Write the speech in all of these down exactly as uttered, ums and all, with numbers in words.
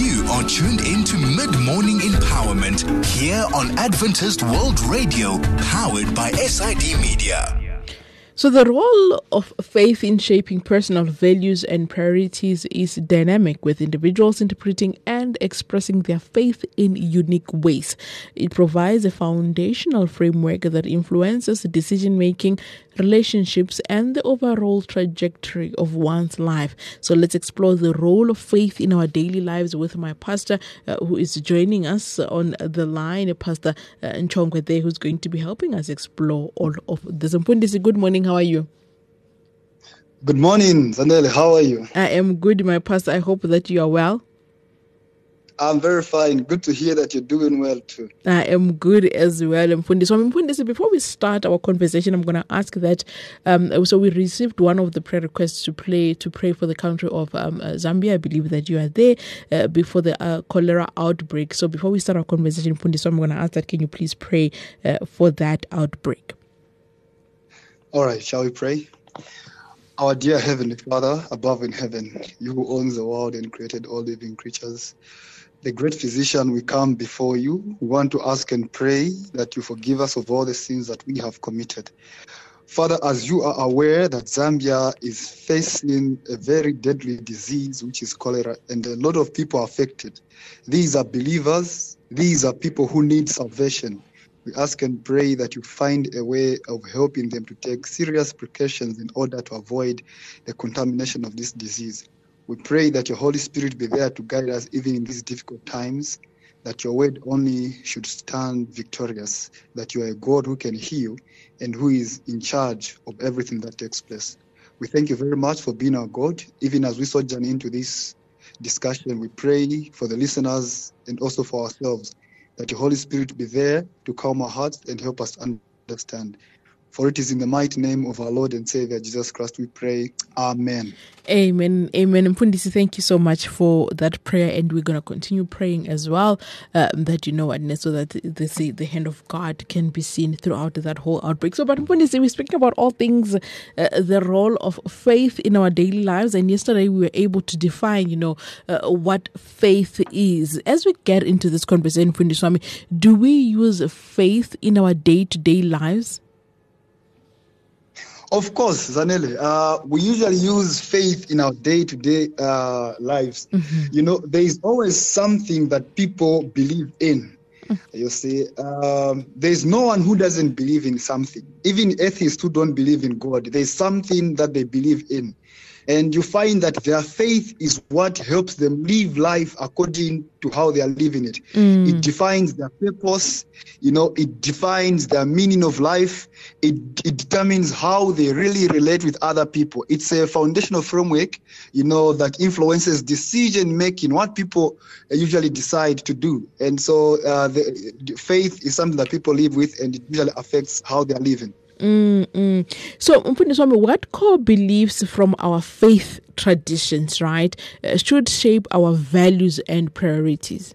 You are tuned into Mid-Morning Empowerment here on Adventist World Radio, powered by S I D Media. So the role of faith in shaping personal values and priorities is dynamic, with individuals interpreting and expressing their faith in unique ways. It provides a foundational framework that influences decision-making, relationships, and the overall trajectory of one's life. So let's explore the role of faith in our daily lives with my pastor, uh, who is joining us on the line, Pastor uh, Nchongwede, who's going to be helping us explore all of this. Mpundisi, good morning. How are you? Good morning, Zanele. How are you? I am good, my pastor. I hope that you are well. I'm very fine. Good to hear that you're doing well too. I am good as well. Mfundi. So, Mfundi, before we start our conversation, I'm going to ask that. Um, so, we received one of the prayer requests to play to pray for the country of um, uh, Zambia. I believe that you are there uh, before the uh, cholera outbreak. So, before we start our conversation, Mfundi, so I'm going to ask that. Can you please pray uh, for that outbreak? All right. Shall we pray? Our dear Heavenly Father, above in heaven, you who owns the world and created all living creatures, the great physician, we come before you. We want to ask and pray that you forgive us of all the sins that we have committed. Father, as you are aware that Zambia is facing a very deadly disease, which is cholera, and a lot of people are affected. These are believers. These are people who need salvation. We ask and pray that you find a way of helping them to take serious precautions in order to avoid the contamination of this disease. We pray that your Holy Spirit be there to guide us even in these difficult times, that your word only should stand victorious, that you are a God who can heal and who is in charge of everything that takes place. We thank you very much for being our God. Even as we sojourn into this discussion, we pray for the listeners and also for ourselves, that your Holy Spirit be there to calm our hearts and help us understand. For it is in the mighty name of our Lord and Savior, Jesus Christ, we pray. Amen. Amen. Amen. Mpundisi, thank you so much for that prayer. And we're going to continue praying as well, uh, that you know, and so that the, the hand of God can be seen throughout that whole outbreak. So, but Mpundisi, we're speaking about all things, uh, the role of faith in our daily lives. And yesterday we were able to define, you know, uh, what faith is. As we get into this conversation, Mpundisi, I mean, do we use faith in our day-to-day lives? Of course, Zanele, uh, we usually use faith in our day-to-day uh, lives. Mm-hmm. You know, there is always something that people believe in. Mm-hmm. You see, um, there's no one who doesn't believe in something. Even atheists who don't believe in God, there's something that they believe in. And you find that their faith is what helps them live life according to how they are living it. Mm. It defines their purpose, you know, it defines their meaning of life. It, it determines how they really relate with other people. It's a foundational framework, you know, that influences decision making, what people usually decide to do. And so uh, the, the faith is something that people live with, and it usually affects how they are living. Mm-mm. So, Mpundisi, what core beliefs from our faith traditions, right, uh, should shape our values and priorities?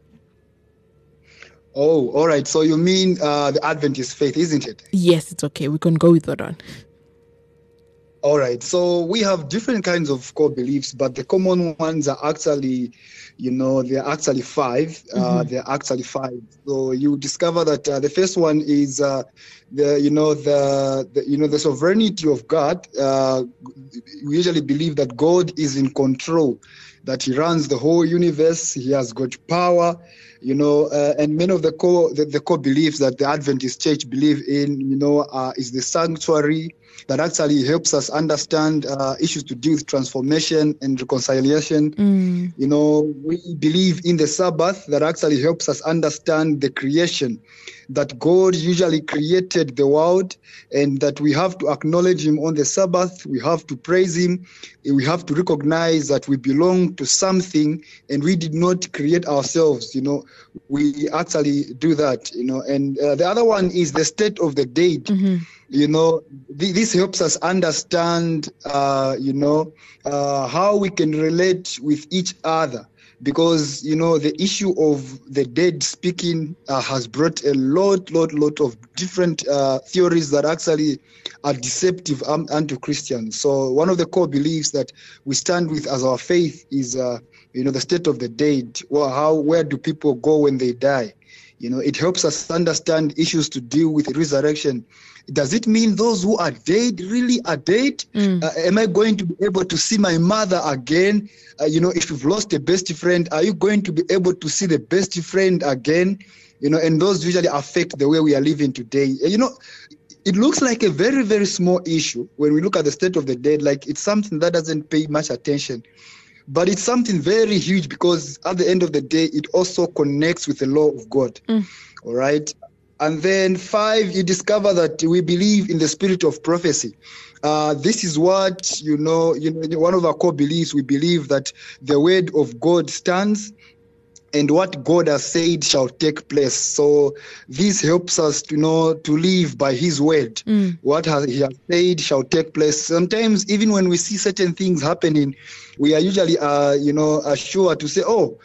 Oh, all right. So you mean uh, the Adventist faith, isn't it? Yes, it's okay. We can go with that one. All right. So we have different kinds of core beliefs, but the common ones are actually, you know, they're actually five. Mm-hmm. Uh, they're actually five. So you discover that uh, the first one is, uh, the you know, the, the you know the sovereignty of God. Uh, we usually believe that God is in control, that He runs the whole universe. He has got power. You know, uh, and many of the core the, the core beliefs that the Adventist Church believe in, you know, uh, is the sanctuary that actually helps us understand uh, issues to do with transformation and reconciliation. Mm. You know, we believe in the Sabbath that actually helps us understand the creation, that God usually created the world, and that we have to acknowledge Him on the Sabbath. We have to praise Him. We have to recognize that we belong to something, and we did not create ourselves. You know, we actually do that. You know, and uh, the other one is the state of the dead. Mm-hmm. You know, th- this helps us understand, uh, you know, uh, how we can relate with each other. Because, you know, the issue of the dead speaking uh, has brought a lot, lot, lot of different uh, theories that actually are deceptive um, unto Christians. So one of the core beliefs that we stand with as our faith is uh, you know, the state of the dead. Well, how, where do people go when they die? You know, it helps us understand issues to deal with resurrection. Does it mean those who are dead really are dead? Mm. Uh, am I going to be able to see my mother again? Uh, you know, if you've lost a best friend, are you going to be able to see the best friend again? You know, and those usually affect the way we are living today. You know, it looks like a very, very small issue when we look at the state of the dead, like it's something that doesn't pay much attention. But it's something very huge because at the end of the day, it also connects with the law of God. Mm. All right. And then five, you discover that we believe in the spirit of prophecy. Uh, this is what, you know, you know, one of our core beliefs, we believe that the word of God stands and what God has said shall take place. So this helps us to know to live by his word. Mm. What has, he has said shall take place. Sometimes even when we see certain things happening, we are usually, uh, you know, sure to say, oh,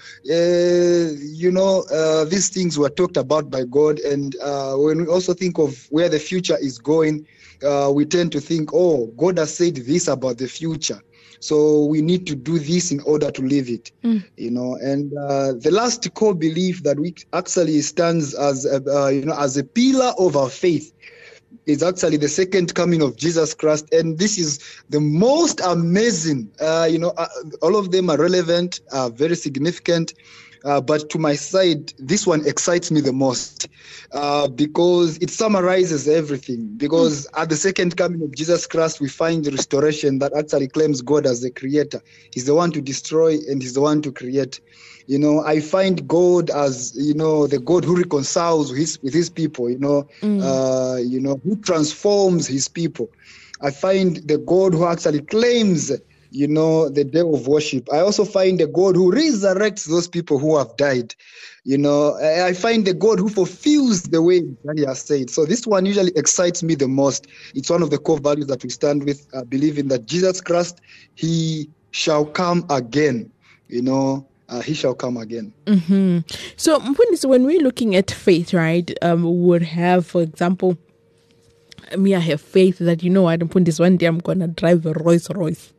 uh, you know, uh, these things were talked about by God. And uh, when we also think of where the future is going, uh, we tend to think, oh, God has said this about the future. So we need to do this in order to live it, mm. you know. And uh, the last core belief that we actually stands as, a, uh, you know, as a pillar of our faith is actually the second coming of Jesus Christ. And this is the most amazing, uh, you know, uh, all of them are relevant, uh, very significant. Uh, but to my side, this one excites me the most uh, because it summarizes everything. Because mm. at the second coming of Jesus Christ, we find the restoration that actually claims God as the creator. He's the one to destroy and he's the one to create. You know, I find God as, you know, the God who reconciles with his, with his people, you know, mm. uh, you know, who transforms his people. I find the God who actually claims, you know, the day of worship. I also find the God who resurrects those people who have died. You know, I find the God who fulfills the way that he has said. So this one usually excites me the most. It's one of the core values that we stand with, uh, believing that Jesus Christ, he shall come again, you know, Uh, he shall come again. Mm-hmm. So when we're looking at faith, right, um, we would have, for example, me, I have faith that, you know what, this one day I'm going to drive a Rolls Royce.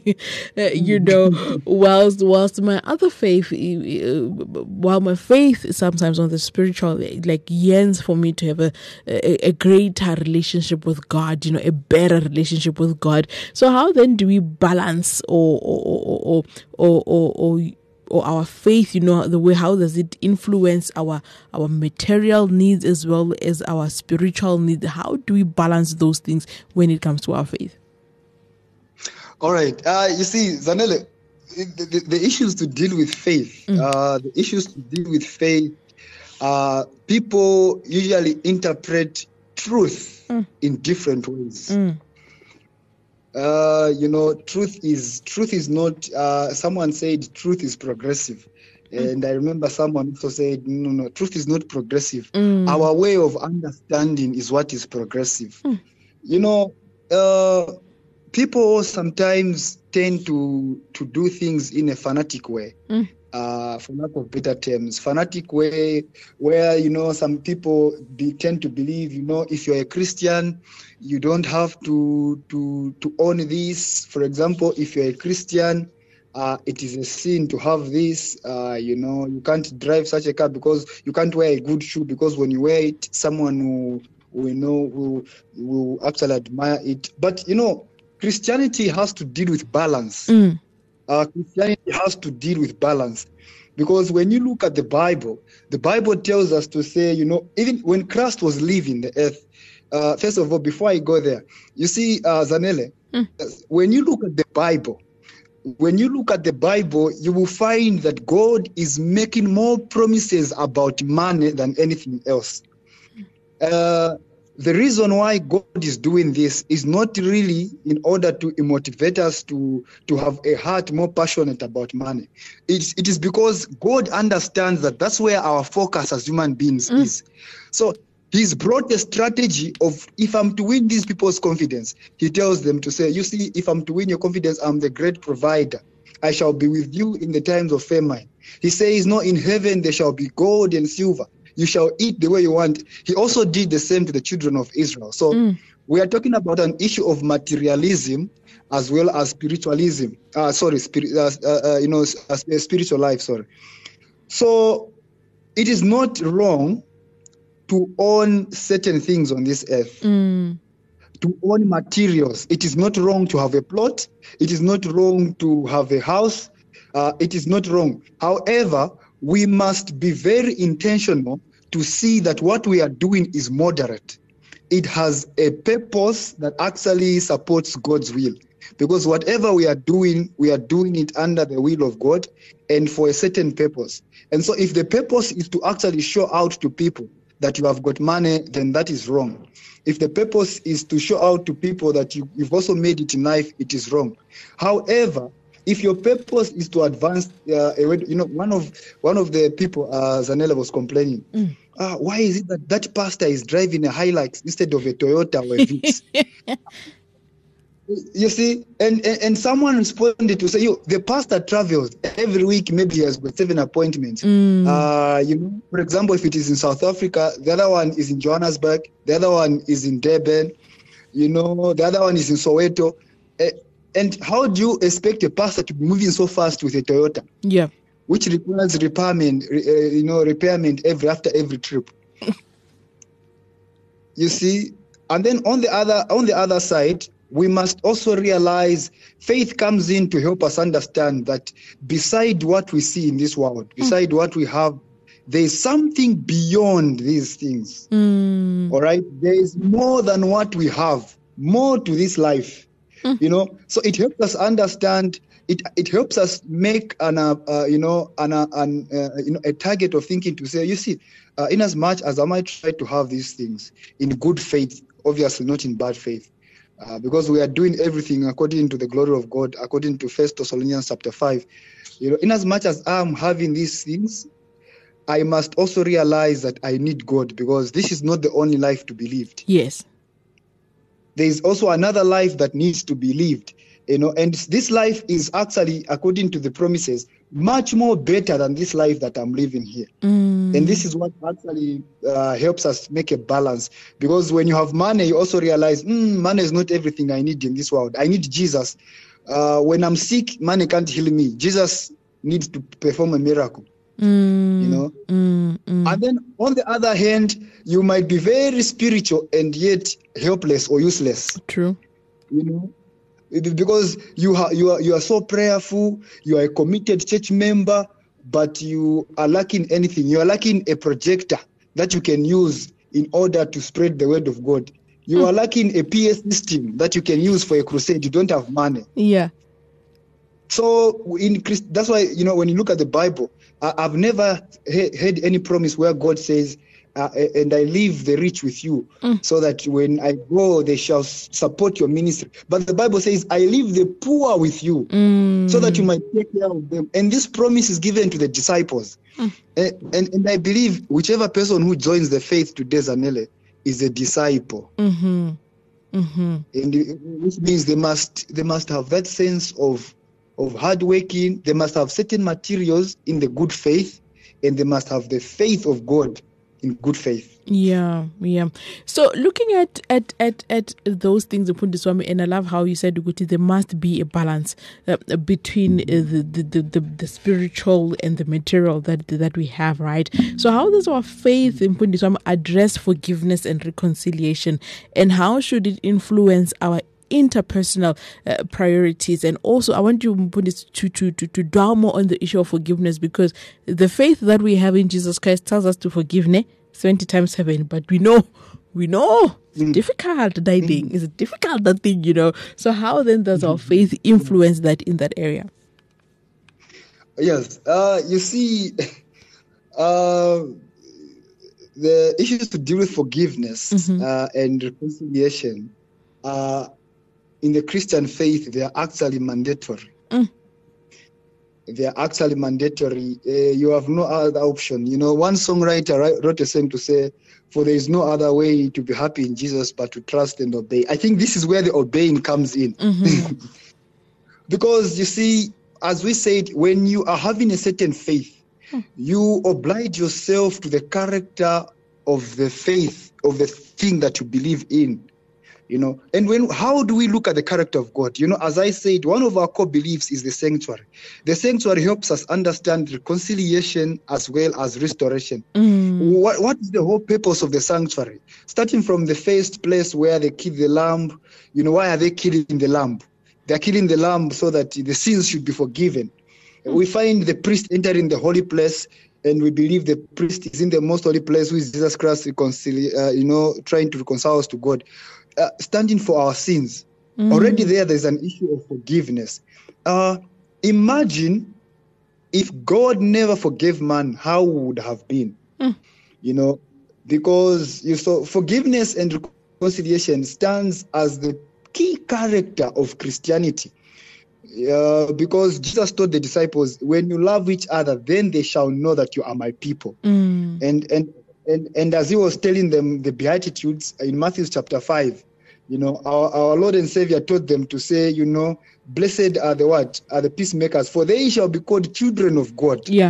uh, you know, whilst, whilst my other faith, uh, while my faith is sometimes on the spiritual, like yearns for me to have a, a, a greater relationship with God, you know, a better relationship with God. So how then do we balance or, or, or, or, or, or, or or our faith, you know, the way, how does it influence our our material needs as well as our spiritual needs? How do we balance those things when it comes to our faith? All right. Uh, you see, Zanele, the, the, the issues to deal with faith, mm. uh, the issues to deal with faith, uh, people usually interpret truth mm. in different ways. Mm. Uh, you know, truth is truth is not. Uh, someone said truth is progressive, mm. and I remember someone also said, "No, no, truth is not progressive. Mm. Our way of understanding is what is progressive." Mm. You know, uh, people sometimes tend to to do things in a fanatic way. Mm. Uh, for lack of better terms, fanatic way, where, you know, some people be, tend to believe, you know, if you're a Christian, you don't have to to to own this. For example, if you're a Christian, uh, it is a sin to have this. Uh, you know, you can't drive such a car because you can't wear a good shoe, because when you wear it, someone who we know who will actually admire it. But, you know, Christianity has to deal with balance. Mm. Uh, Christianity has to deal with balance, because when you look at the Bible, the Bible tells us to say, you know, even when Christ was leaving the earth, uh, first of all, before I go there, you see, uh, Zanele, mm. when you look at the Bible, when you look at the Bible, you will find that God is making more promises about money than anything else. Uh, The reason why God is doing this is not really in order to motivate us to, to have a heart more passionate about money. It's, it is because God understands that that's where our focus as human beings mm. is. So he's brought a strategy of, if I'm to win these people's confidence, he tells them to say, you see, if I'm to win your confidence, I'm the great provider. I shall be with you in the times of famine. He says, no, in heaven there shall be gold and silver. You shall eat the way you want. He also did the same to the children of Israel. So mm. we are talking about an issue of materialism as well as spiritualism. Uh, sorry, spirit, uh, uh, you know, uh, spiritual life. Sorry. So it is not wrong to own certain things on this earth. Mm. To own materials. It is not wrong to have a plot. It is not wrong to have a house. Uh, it is not wrong. However, we must be very intentional to see that what we are doing is moderate. It has a purpose that actually supports God's will. Because whatever we are doing, we are doing it under the will of God and for a certain purpose. And so if the purpose is to actually show out to people that you have got money, then that is wrong. If the purpose is to show out to people that you, you've also made it in life, it is wrong. However, if your purpose is to advance, uh, you know, one of one of the people, uh, Zanella was complaining, mm. uh, why is it that that pastor is driving a Hilux instead of a Toyota or a Vitz? You see, and, and and someone responded to say, "You, the pastor travels every week. Maybe he has got seven appointments. Mm. Uh, you know, for example, if it is in South Africa, the other one is in Johannesburg, the other one is in Durban. You know, the other one is in Soweto. Uh, and how do you expect a pastor to be moving so fast with a Toyota? Yeah, which requires repairment, uh, you know, repairment every after every trip. You see, and then on the other on the other side, we must also realize faith comes in to help us understand that beside what we see in this world, beside mm. what we have, there is something beyond these things. Mm. All right? There is more than what we have, more to this life. Mm. You know, so it helps us understand, it it helps us make an, uh, uh, you know, an, uh, an uh, you know, a target of thinking to say, you see, uh, in as much as I might try to have these things in good faith, obviously not in bad faith, Uh, because we are doing everything according to the glory of God, according to First Thessalonians chapter five. You know, in as much as I'm having these things, I must also realize that I need God, because this is not the only life to be lived. Yes. There is also another life that needs to be lived. You know, and this life is actually, according to the promises, much more better than this life that I'm living here. Mm. And this is what actually uh, helps us make a balance. Because when you have money, you also realize, mm, money is not everything I need in this world. I need Jesus. Uh, when I'm sick, money can't heal me. Jesus needs to perform a miracle. Mm. You know? Mm, mm. And then on the other hand, you might be very spiritual and yet helpless or useless. True. You know? Because you are you are you are so prayerful, you are a committed church member, but you are lacking anything. You are lacking a projector that you can use in order to spread the word of God. You mm. are lacking a P A system that you can use for a crusade. You don't have money. Yeah. So in Christ, that's why, you know, when you look at the Bible, I, I've never he- heard any promise where God says, Uh, and I leave the rich with you, mm. so that when I go, they shall support your ministry. But the Bible says, I leave the poor with you, mm. so that you might take care of them. And this promise is given to the disciples. Mm. And, and, and I believe whichever person who joins the faith today, Zanele, is a disciple. Mm-hmm. Mm-hmm. And which means they must they must have that sense of, of hard working. They must have certain materials in the good faith, and they must have the faith of God in good faith. Yeah, yeah. So looking at at at, at those things, Mfundisi, and I love how you said, Uguti, there must be a balance uh, between uh, the, the, the, the spiritual and the material that that we have, right? So how does our faith, Mfundisi, address forgiveness and reconciliation, and how should it influence our interpersonal uh, priorities? And also, I want you to, to, to, to dwell more on the issue of forgiveness, because the faith that we have in Jesus Christ tells us to forgive ne? seventy times seven, but we know, we know it's mm. difficult, that thing. It's difficult, that thing, you know. So how then does our faith influence that in that area? Yes, uh, you see, uh, the issues to deal with forgiveness mm-hmm. uh, and reconciliation uh, in the Christian faith, they are actually mandatory. Mm. They are actually mandatory. Uh, you have no other option. You know, one songwriter wrote a song to say, for there is no other way to be happy in Jesus but to trust and obey. I think this is where the obeying comes in. Mm-hmm. Because, you see, as we said, when you are having a certain faith, mm. you oblige yourself to the character of the faith, of the thing that you believe in. You know, and when how do we look at the character of God? You know, as I said, one of our core beliefs is the sanctuary. The sanctuary helps us understand reconciliation as well as restoration. Mm. What what is the whole purpose of the sanctuary? Starting from the first place where they kill the lamb, you know, why are they killing the lamb? They're killing the lamb so that the sins should be forgiven. Mm. We find the priest entering the holy place, and we believe the priest is in the most holy place, who is Jesus Christ, reconcili- uh, you know, trying to reconcile us to God. Uh, standing for our sins. Mm. Already there, there's an issue of forgiveness. Uh, imagine if God never forgave man, how would have been? Mm. You know, because you saw forgiveness and reconciliation stands as the key character of Christianity. Uh, because Jesus told the disciples, when you love each other, then they shall know that you are my people. Mm. And, and and and as he was telling them the Beatitudes in Matthew chapter five, you know, our, our Lord and Savior taught them to say, you know, blessed are the what? Are the peacemakers, for they shall be called children of God. Yeah.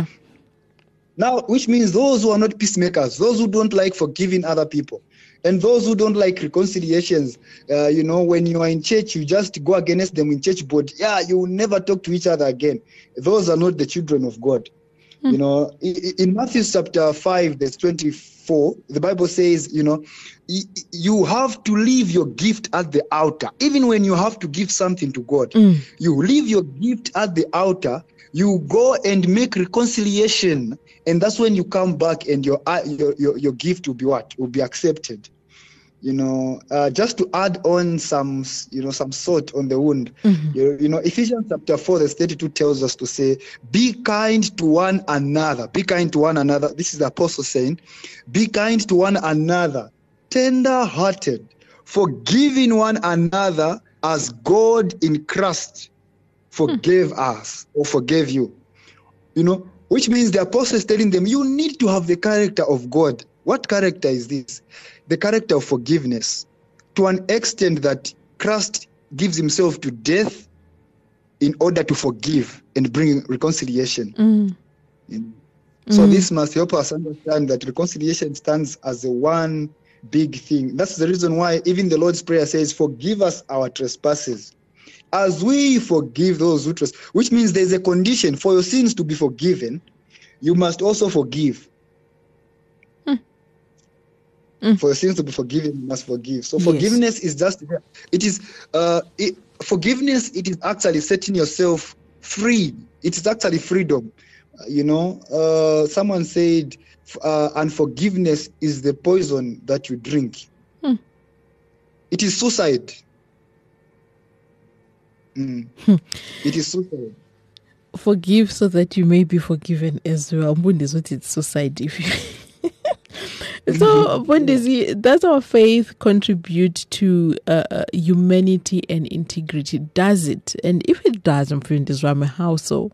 Now, which means those who are not peacemakers, those who don't like forgiving other people, and those who don't like reconciliations, uh, you know, when you are in church, you just go against them in church board. Yeah, you will never talk to each other again. Those are not the children of God. Mm. You know, in, in Matthew chapter five, verse twenty-four, the Bible says, you know, you have to leave your gift at the altar. Even when you have to give something to God, mm. you leave your gift at the altar, you go and make reconciliation, and that's when you come back and your your your, your gift will be what? Will be accepted. You know, uh, just to add on some, you know, some salt on the wound. Mm-hmm. You, you know, Ephesians chapter four, verse thirty-two tells us to say, be kind to one another. Be kind to one another. This is the apostle saying, be kind to one another, tender-hearted, forgiving one another as God in Christ forgave hmm. us or forgave you. You know, which means the apostle is telling them, you need to have the character of God. What character is this? The character of forgiveness, to an extent that Christ gives himself to death in order to forgive and bring reconciliation. Mm. You know? So mm. this must help us understand that reconciliation stands as the one big thing. That's the reason why even the Lord's Prayer says, forgive us our trespasses, as we forgive those who trespass, which means there's a condition for your sins to be forgiven. You must also forgive. Mm. For your sins to be forgiven, you must forgive. So forgiveness yes. is just, it is, uh, it, forgiveness, it is actually setting yourself free. It is actually freedom. Uh, you know, uh, someone said, uh, unforgiveness is the poison that you drink. Mm. It is suicide. Mm. It is suicide. Forgive so that you may be forgiven as well. Is what it's suicide if you... So, Bondisi, does our faith contribute to uh, humanity and integrity? Does it? And if it does, how so?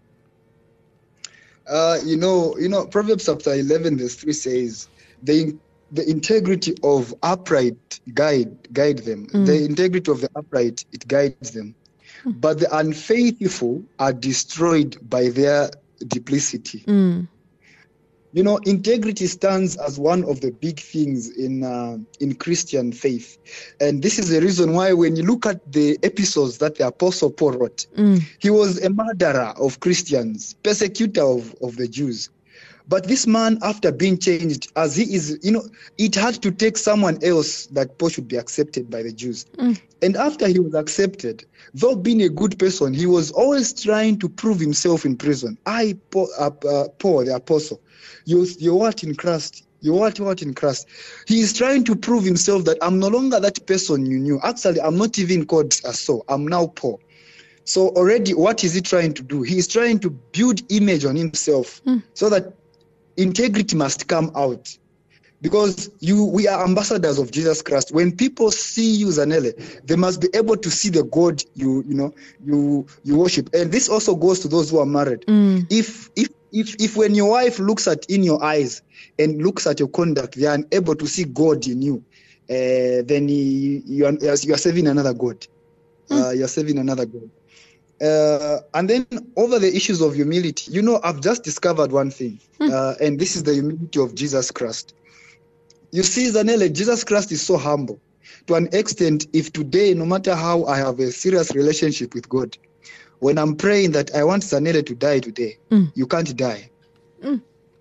Uh, you know, you know, Proverbs chapter eleven, verse three says, the the integrity of upright guide guide them. Mm. The integrity of the upright, it guides them. Mm. But the unfaithful are destroyed by their duplicity. Mm. You know, integrity stands as one of the big things in uh, in Christian faith. And this is the reason why when you look at the epistles that the Apostle Paul wrote, mm. he was a murderer of Christians, persecutor of, of the Jews. But this man, after being changed, as he is, you know, it had to take someone else that Paul should be accepted by the Jews. Mm. And after he was accepted, though being a good person, he was always trying to prove himself in prison. I, Paul, uh, uh, Paul the Apostle, You, you're what in Christ? You're what, what in Christ? He is trying to prove himself that I'm no longer that person you knew. Actually, I'm not even called as so. I'm now Paul. So already, what is he trying to do? He is trying to build image on himself mm. so that integrity must come out. Because you, we are ambassadors of Jesus Christ. When people see you, Zanele, they must be able to see the God you, you know, you, you worship. And this also goes to those who are married. Mm. If, if, If if when your wife looks at in your eyes and looks at your conduct, they are unable to see God in you, uh, then you, you, are, you are serving another God. Mm. Uh, you are serving another God. Uh, and then over the issues of humility, you know, I've just discovered one thing, mm. uh, and this is the humility of Jesus Christ. You see, Zanele, Jesus Christ is so humble. To an extent, if today, no matter how I have a serious relationship with God, when I'm praying that I want Zanele to die today, mm. you can't die. Mm.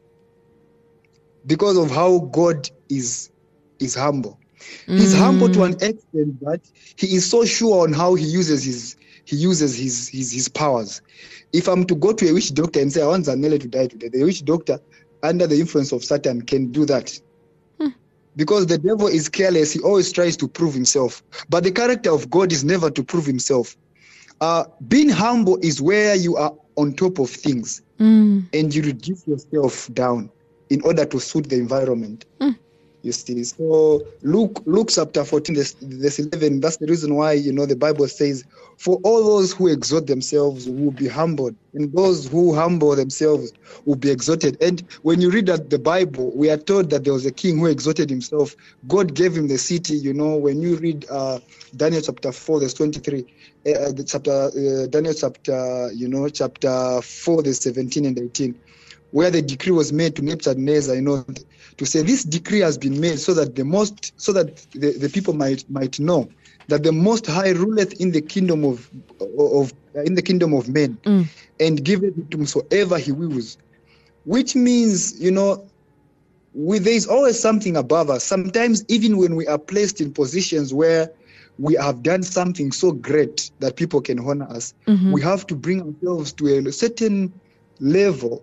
Because of how God is, is humble. Mm. He's humble to an extent that he is so sure on how he uses his he uses his, his, his powers. If I'm to go to a witch doctor and say, I want Zanele to die today, the witch doctor, under the influence of Satan, can do that. Hmm. Because the devil is careless. He always tries to prove himself. But the character of God is never to prove himself. Uh, being humble is where you are on top of things mm. and you reduce yourself down in order to suit the environment. Mm. You see, so Luke, Luke chapter fourteen, verse eleven, that's the reason why, you know, the Bible says, for all those who exalt themselves will be humbled, and those who humble themselves will be exalted. And when you read that the Bible, we are told that there was a king who exalted himself. God gave him the city. You know, when you read uh, Daniel chapter four, verse twenty-three, uh, the chapter, uh, Daniel chapter, you know, chapter four, verse seventeen and eighteen, where the decree was made to Nebuchadnezzar, you know, to say this decree has been made so that the most, so that the, the people might might know that the Most High ruleth in the kingdom of of in the kingdom of men, mm. and giveth it to whomsoever he wills. Which means, you know, we, there is always something above us. Sometimes, even when we are placed in positions where we have done something so great that people can honor us, mm-hmm. we have to bring ourselves to a certain level.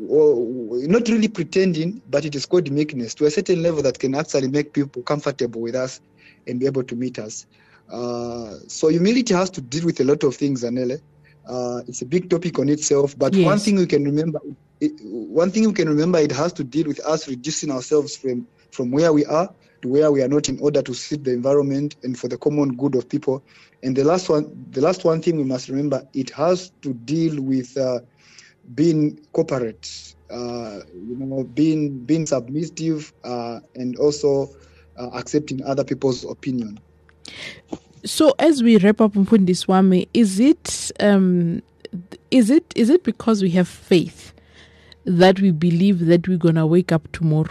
Or not really pretending, but it is called meekness, to a certain level that can actually make people comfortable with us and be able to meet us. Uh, so humility has to deal with a lot of things, Zanele. Uh, it's a big topic on itself, but yes. one thing we can remember, it, one thing we can remember, it has to deal with us reducing ourselves from, from where we are to where we are not, in order to suit the environment and for the common good of people. And the last one, the last one thing we must remember, it has to deal with uh, being corporate, uh, you know, being being submissive, uh, and also uh, accepting other people's opinion. So, as we wrap up, Mfundiswami, is it um, is it is it because we have faith that we believe that we're gonna wake up tomorrow?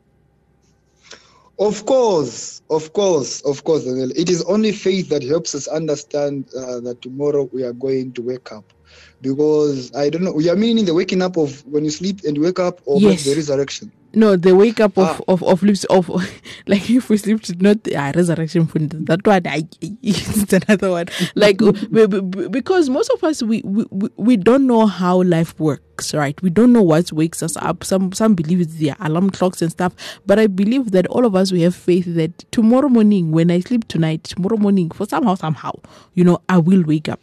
Of course, of course, of course. It is only faith that helps us understand uh, that tomorrow we are going to wake up. Because I don't know, you are meaning the waking up of when you sleep and you wake up, or yes. the resurrection? No, the wake up of ah. of of lips of like if we sleep, not uh, resurrection. That one, I, it's another one. Like because most of us we, we we don't know how life works, right? We don't know what wakes us up. Some some believe it's the alarm clocks and stuff, but I believe that all of us, we have faith that tomorrow morning, when I sleep tonight, tomorrow morning, for somehow somehow, you know, I will wake up.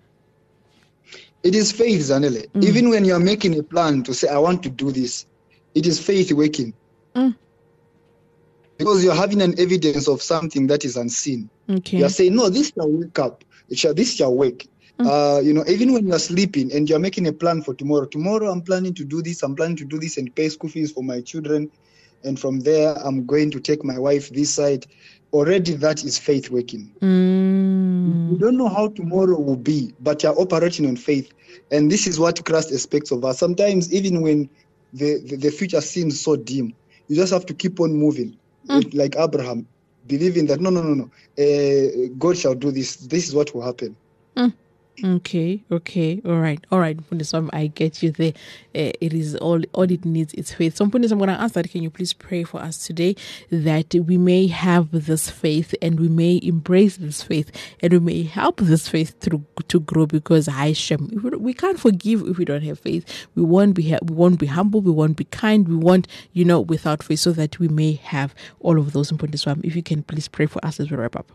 It is faith, Zanele. Mm. Even when you're making a plan to say, I want to do this, it is faith waking. Mm. Because you're having an evidence of something that is unseen. Okay. You're saying, no, this shall wake up. It shall, this shall wake. Mm. Uh, you know, even when you're sleeping and you're making a plan for tomorrow, tomorrow I'm planning to do this, I'm planning to do this and pay school fees for my children. And from there, I'm going to take my wife this side. Already that is faith waking. Mm. You don't know how tomorrow will be, but you're operating on faith. And this is what Christ expects of us. Sometimes, even when the, the, the future seems so dim, you just have to keep on moving. Mm. Like Abraham, believing that, no, no, no, no, uh, God shall do this. This is what will happen. Mm. Okay, okay, all right, all right. Mfundiswami, I get you there. Uh, it is all, all it needs is faith. So, Mfundiswami, I'm going to ask that, can you please pray for us today that we may have this faith and we may embrace this faith and we may help this faith to to grow, because I shem we can't forgive if we don't have faith. We won't be we won't be humble. We won't be kind. We won't, you know, without faith, so that we may have all of those. Mfundiswami, if you can please pray for us as we wrap up.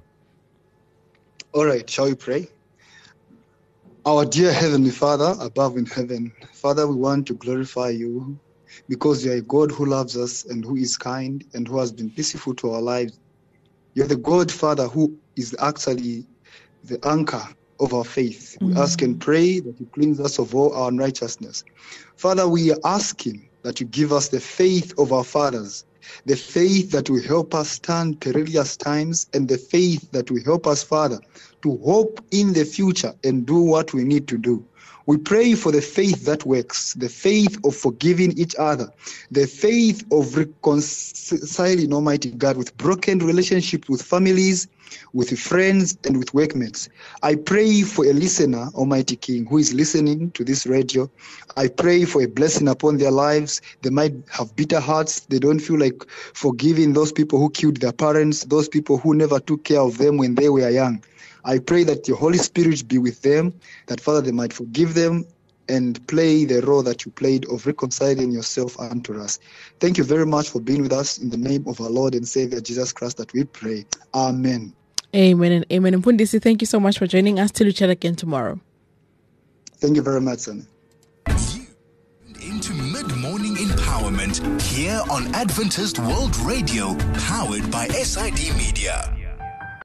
All right, shall we pray? Our dear Heavenly Father, above in heaven, Father, we want to glorify you because you are a God who loves us and who is kind and who has been peaceful to our lives. You're the God, Father, who is actually the anchor of our faith. Mm-hmm. We ask and pray that you cleanse us of all our unrighteousness. Father, we are asking that you give us the faith of our fathers, the faith that will help us stand perilous times, and the faith that will help us, Father, to hope in the future and do what we need to do. We pray for the faith that works, the faith of forgiving each other, the faith of reconciling, Almighty God, with broken relationships with families, with friends, and with workmates. I pray for a listener, Almighty King, who is listening to this radio. I pray for a blessing upon their lives. They might have bitter hearts. They don't feel like forgiving those people who killed their parents, those people who never took care of them when they were young. I pray that your Holy Spirit be with them, that, Father, they might forgive them and play the role that you played of reconciling yourself unto us. Thank you very much for being with us. In the name of our Lord and Savior, Jesus Christ, that we pray. Amen. Amen and amen. And Mfundisi, thank you so much for joining us. Till we chat again tomorrow. Thank you very much, son. Into mid-morning empowerment here on Adventist World Radio, powered by S I D Media.